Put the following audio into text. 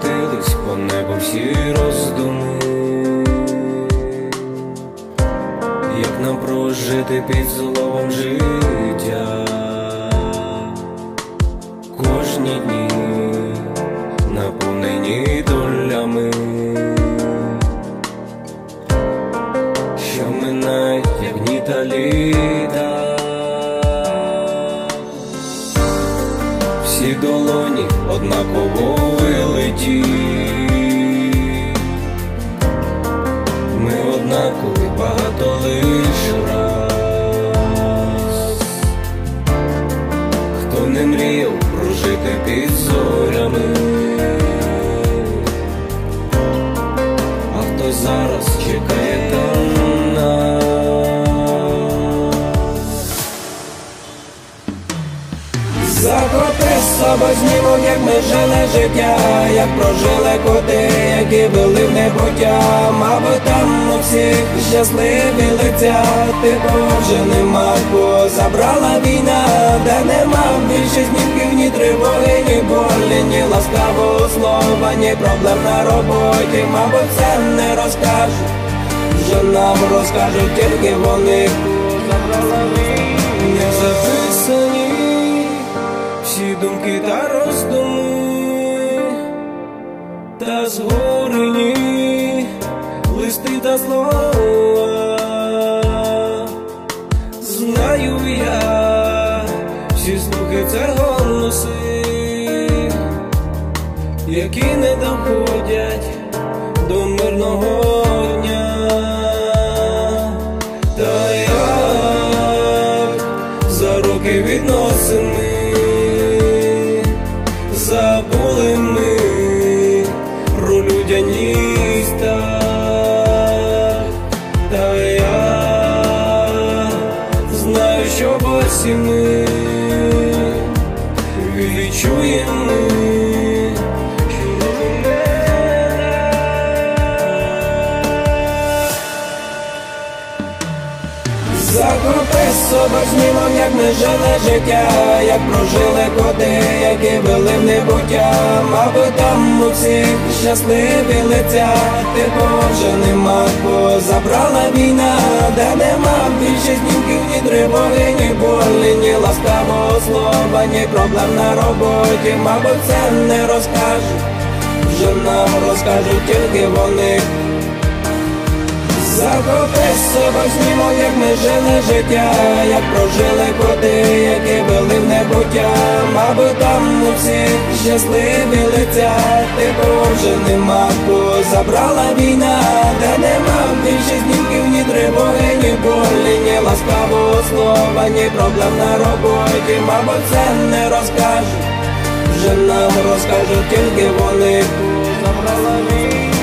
Розкотились по небу всі роздуми, як нам прожити під словом життя. Кожні дні наповнені долями, що минають, як дні та літа. Всі долоні однаково вилиті, ми однакові багато лиш раз. Хто не мріяв прожити під зорями, а хто зараз чекає там нас. Захопи з собою знімок, як ми жили життя, як прожили коти, які вели в небуття. Мабуть, там у всіх щасливі лиця, типу вже нема, бо забрала війна, де нема більше знімків, ні тривоги, ні болі, ні ласкавого слова, ні проблем на роботі. Мабуть, це не розкажуть, вже нам розкажуть тільки вони. Забрала війна, записані всі думки та роздуми, та згорені листи та слова. Знаю я, всі слухи це голоси, які не доходять до мирного дня. Та як за роки відносин забули ми про людяність, та я знаю, що босі ми відчуємо, захопи з собою знімок, як ми жили життя, як прожили коти, які вели в небуття. Мабуть, там у всіх щасливі лиця, типу вже нема, бо забрала війна, де нема більше знімків, ні тривоги, ні болі, ні ласкавого слова, ні проблем на роботі. Мабуть, це не розкажуть, вже нам розкажуть тільки вони. Захопи з собою знімок, як ми жили життя, як прожили коти, які вели в небуття. Мабуть, там у всіх щасливі лиця, типу вже нема, бо забрала війна, де нема більше знімків, ні тривоги, ні болі, ні ласкавого слова, ні проблем на роботі. Мабуть, це не розкажуть, вже нам розкажуть тільки вони. Забрала війна.